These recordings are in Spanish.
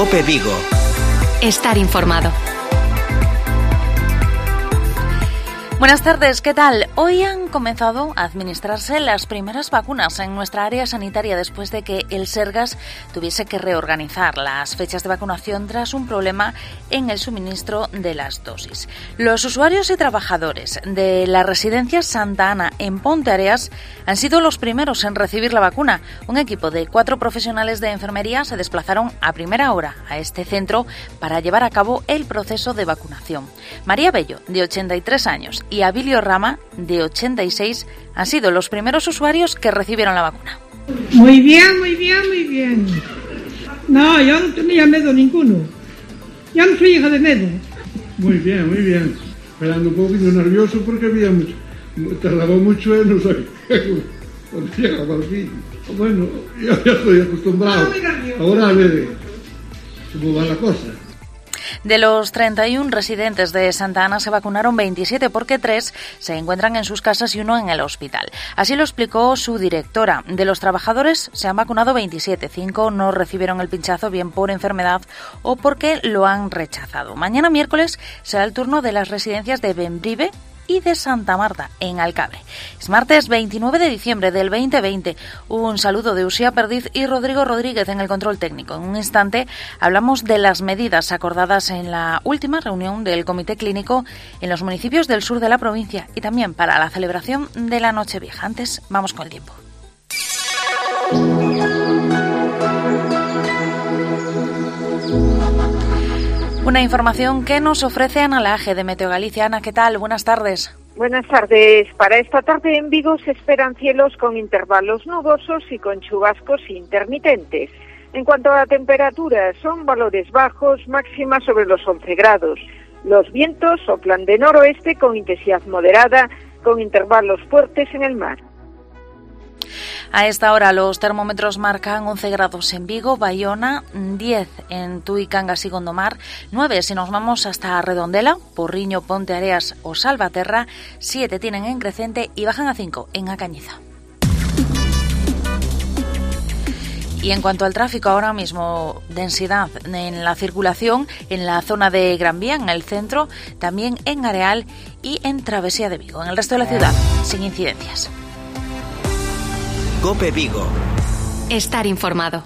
COPE Vigo. Estar informado. Buenas tardes, ¿qué tal? Hoy han comenzado a administrarse las primeras vacunas en nuestra área sanitaria después de que el Sergas tuviese que reorganizar las fechas de vacunación tras un problema en el suministro de las dosis. Los usuarios y trabajadores de la residencia Santa Ana en Ponteareas han sido los primeros en recibir la vacuna. Un equipo de 4 profesionales de enfermería se desplazaron a primera hora a este centro para llevar a cabo el proceso de vacunación. María Bello, de 83 años, y Abilio Rama, de 86, han sido los primeros usuarios que recibieron la vacuna. Muy bien, muy bien, muy bien. No, yo no tenía miedo ninguno. Yo no soy hija de miedo. Muy bien, muy bien. Esperando un poquito nervioso porque había mucho, tardaba mucho en no sé cuando llegaba al fin. Bueno, yo ya estoy acostumbrado. Ahora a ver cómo va la cosa. De los 31 residentes de Santa Ana se vacunaron 27 porque 3 se encuentran en sus casas y 1 en el hospital. Así lo explicó su directora. De los trabajadores se han vacunado 27, 5 no recibieron el pinchazo bien por enfermedad o porque lo han rechazado. Mañana miércoles será el turno de las residencias de Bembrive y de Santa Marta, en Alcabre. Es martes 29 de diciembre del 2020. Un saludo de Uxía Perdiz y Rodrigo Rodríguez en el control técnico. En un instante hablamos de las medidas acordadas en la última reunión del Comité Clínico en los municipios del sur de la provincia y también para la celebración de la Nochevieja. Antes, vamos con el tiempo. Una información que nos ofrece Ana Laje de Meteo Galicia. Ana, ¿qué tal? Buenas tardes. Buenas tardes. Para esta tarde en Vigo se esperan cielos con intervalos nubosos y con chubascos intermitentes. En cuanto a temperaturas, son valores bajos, máximas sobre los 11 grados. Los vientos soplan de noroeste con intensidad moderada, con intervalos fuertes en el mar. A esta hora los termómetros marcan 11 grados en Vigo, Bayona, 10 en Tui, Cangas y Gondomar, 9 si nos vamos hasta Redondela, Porriño, Ponteareas o Salvaterra, 7 tienen en Crecente y bajan a 5 en A Cañiza. Y en cuanto al tráfico, ahora mismo densidad en la circulación en la zona de Gran Vía, en el centro, también en Areal y en Travesía de Vigo. En el resto de la ciudad, sin incidencias. COPE Vigo. Estar informado.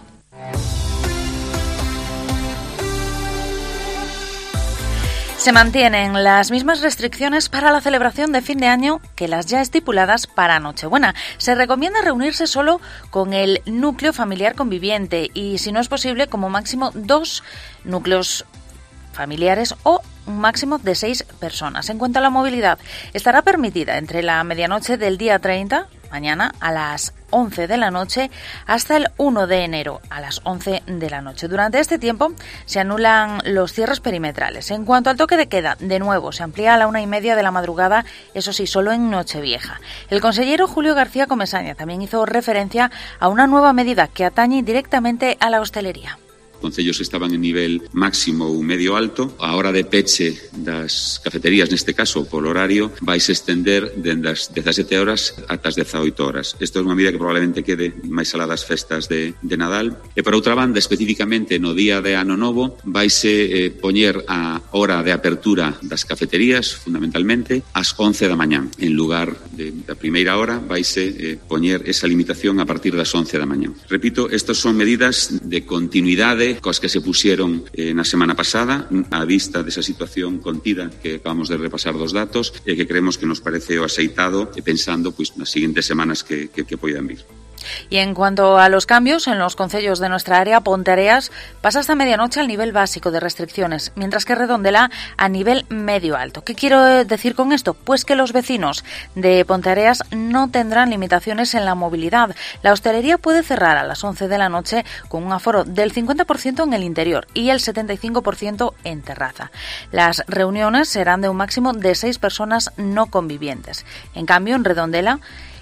Se mantienen las mismas restricciones para la celebración de fin de año que las ya estipuladas para Nochebuena. Se recomienda reunirse solo con el núcleo familiar conviviente y, si no es posible, como máximo 2 núcleos familiares o un máximo de 6 personas. En cuanto a la movilidad, estará permitida entre la medianoche del día 30, mañana, a las 11 de la noche, hasta el 1 de enero, a las 11 de la noche. Durante este tiempo se anulan los cierres perimetrales. En cuanto al toque de queda, de nuevo, se amplía a la 1:30 de la madrugada, eso sí, solo en Nochevieja. El consejero Julio García Comesaña también hizo referencia a una nueva medida que atañe directamente a la hostelería. Concellos estaban en nivel máximo ou medio alto. A hora de peche das cafeterías, neste caso, polo horario, vais estender dende as 17 horas ata as 18 horas. Isto é unha medida que probablemente quede máis alá das festas de Nadal. E, por outra banda, especificamente no día de Ano Novo, vaise poñer a hora de apertura das cafeterías, fundamentalmente, ás 11 da mañán. En lugar da primeira hora, vaise poñer esa limitación a partir das 11 da mañán. Repito, estas son medidas de continuidade cos que se pusieron na semana pasada a vista desa situación contida que acabamos de repasar dos datos e que creemos que nos parece o aceitado pensando pois nas seguintes semanas que poidan vir. Y en cuanto a los cambios en los concellos de nuestra área, Ponteareas pasa hasta medianoche al nivel básico de restricciones, mientras que Redondela a nivel medio alto. ¿Qué quiero decir con esto? Pues que los vecinos de Ponteareas no tendrán limitaciones en la movilidad. La hostelería puede cerrar a las 11 de la noche con un aforo del 50% en el interior y el 75% en terraza. Las reuniones serán de un máximo de 6 personas no convivientes. En cambio, en Redondela,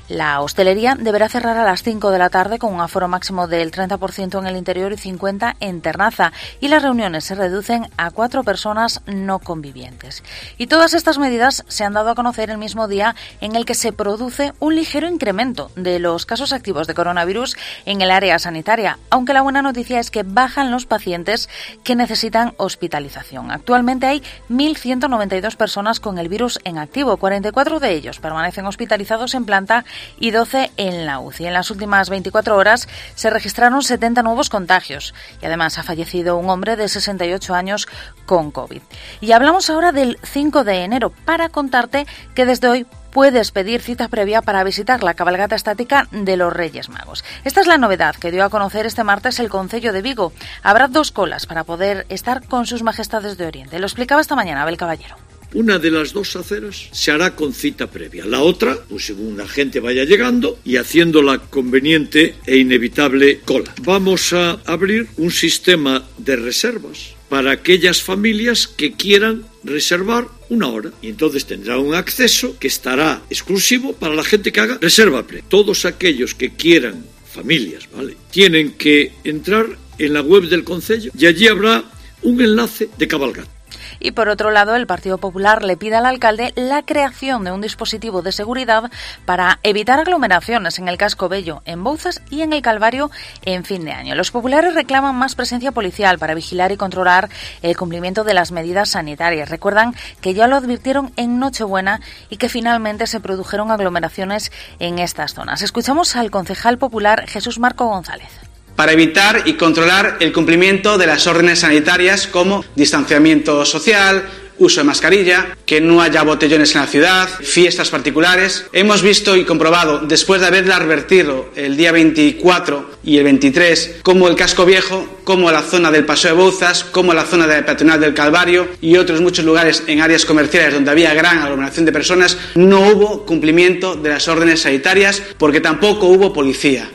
La hostelería deberá cerrar a las 5 de la tarde con un aforo máximo del 30% en el interior y 50% en terraza, y las reuniones se reducen a 4 personas no convivientes. Y todas estas medidas se han dado a conocer el mismo día en el que se produce un ligero incremento de los casos activos de coronavirus en el área sanitaria, aunque la buena noticia es que bajan los pacientes que necesitan hospitalización. Actualmente hay 1.192 personas con el virus en activo, 44 de ellos permanecen hospitalizados en planta y 12 en la UCI. En las últimas 24 horas se registraron 70 nuevos contagios y además ha fallecido un hombre de 68 años con COVID. Y hablamos ahora del 5 de enero para contarte que desde hoy puedes pedir cita previa para visitar la cabalgata estática de los Reyes Magos. Esta es la novedad que dio a conocer este martes el Concello de Vigo. Habrá 2 colas para poder estar con sus majestades de Oriente. Lo explicaba esta mañana Abel Caballero. Una de las 2 aceras se hará con cita previa. La otra, pues según la gente vaya llegando y haciendo la conveniente e inevitable cola. Vamos a abrir un sistema de reservas para aquellas familias que quieran reservar una hora. Y entonces tendrá un acceso que estará exclusivo para la gente que haga reserva previa. Todos aquellos que quieran, familias, ¿vale?, tienen que entrar en la web del Concello y allí habrá un enlace de cabalgata. Y por otro lado, el Partido Popular le pide al alcalde la creación de un dispositivo de seguridad para evitar aglomeraciones en el Casco Bello, en Bouzas y en el Calvario en fin de año. Los populares reclaman más presencia policial para vigilar y controlar el cumplimiento de las medidas sanitarias. Recuerdan que ya lo advirtieron en Nochebuena y que finalmente se produjeron aglomeraciones en estas zonas. Escuchamos al concejal popular Jesús Marco González. Para evitar y controlar el cumplimiento de las órdenes sanitarias como distanciamiento social, uso de mascarilla, que no haya botellones en la ciudad, fiestas particulares. Hemos visto y comprobado, después de haberla advertido el día 24 y el 23, como el Casco Viejo, como la zona del Paseo de Bouzas, como la zona de peatonal del Calvario y otros muchos lugares en áreas comerciales donde había gran aglomeración de personas, no hubo cumplimiento de las órdenes sanitarias porque tampoco hubo policía.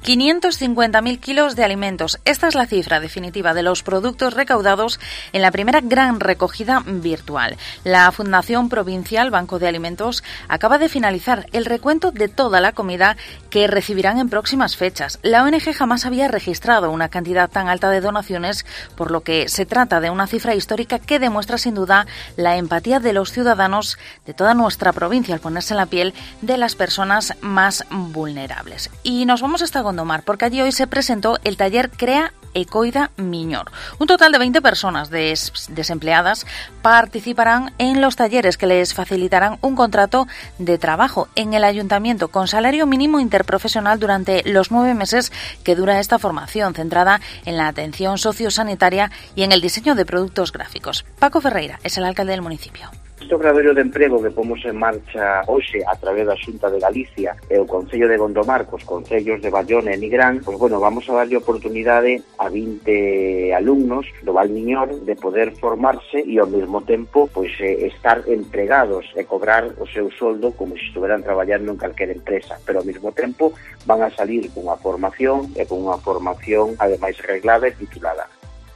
550.000 kilos de alimentos. Esta es la cifra definitiva de los productos recaudados en la primera gran recogida virtual. La Fundación Provincial Banco de Alimentos acaba de finalizar el recuento de toda la comida que recibirán en próximas fechas. La ONG jamás había registrado una cantidad tan alta de donaciones, por lo que se trata de una cifra histórica que demuestra sin duda la empatía de los ciudadanos de toda nuestra provincia al ponerse en la piel de las personas más vulnerables. Y nos vamos hasta Gondomar, porque allí hoy se presentó el taller Crea Ecoida Miñor. Un total de 20 personas desempleadas participarán en los talleres que les facilitarán un contrato de trabajo en el ayuntamiento con salario mínimo interprofesional durante los 9 meses que dura esta formación, centrada en la atención sociosanitaria y en el diseño de productos gráficos. Paco Ferreira es el alcalde del municipio. Este obradoiro de emprego que pomos en marcha hoxe a través da Xunta de Galicia e o Concello de Gondomar cos concellos de Bayona e Nigrán, pois bueno, vamos a darlle oportunidade a 20 alumnos do Val Miñor de poder formarse e ao mesmo tempo pois estar empregados e cobrar o seu soldo como se estuveran traballando en calquera empresa, pero ao mesmo tempo van a salir cunha formación e con unha formación ademais reglada e titulada.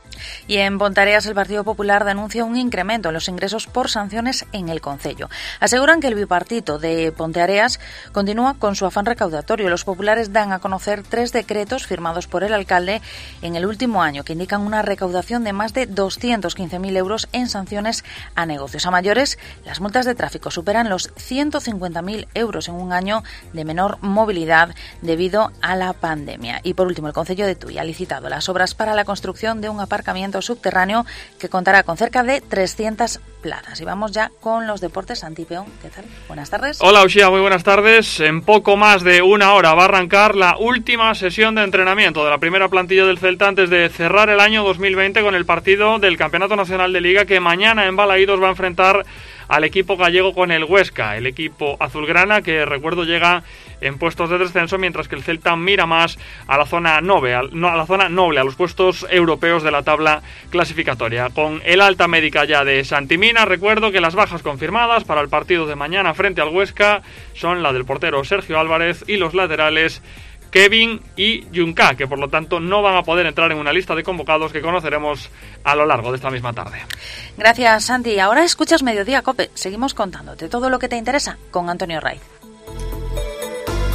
Y en Pontareas el Partido Popular denuncia un incremento en los ingresos por sanciones en el concello. Aseguran que el bipartito de Ponteareas continúa con su afán recaudatorio. Los populares dan a conocer 3 decretos firmados por el alcalde en el último año que indican una recaudación de más de 215.000 euros en sanciones a negocios. A mayores, las multas de tráfico superan los 150.000 euros en un año de menor movilidad debido a la pandemia. Y por último, el concello de Tui ha licitado las obras para la construcción de un aparcamiento subterráneo que contará con cerca de 300 plazas. Y vamos ya con los deportes. Santi Peón, ¿qué tal? Buenas tardes. Hola, Uxía, muy buenas tardes. En poco más de una hora va a arrancar la última sesión de entrenamiento de la primera plantilla del Celta antes de cerrar el año 2020 con el partido del Campeonato Nacional de Liga que mañana en Balaídos va a enfrentar al equipo gallego con el Huesca, el equipo azulgrana que, recuerdo, llega en puestos de descenso, mientras que el Celta mira más a la zona noble, a los puestos europeos de la tabla clasificatoria. Con el alta médica ya de Santimina, recuerdo que las bajas confirmadas para el partido de mañana frente al Huesca son la del portero Sergio Álvarez y los laterales Kevin y Junca, que por lo tanto no van a poder entrar en una lista de convocados que conoceremos a lo largo de esta misma tarde. Gracias, Santi. Ahora escuchas Mediodía Cope. Seguimos contándote todo lo que te interesa con Antonio Raiz.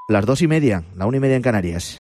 las 2:30, la 1:30 en Canarias.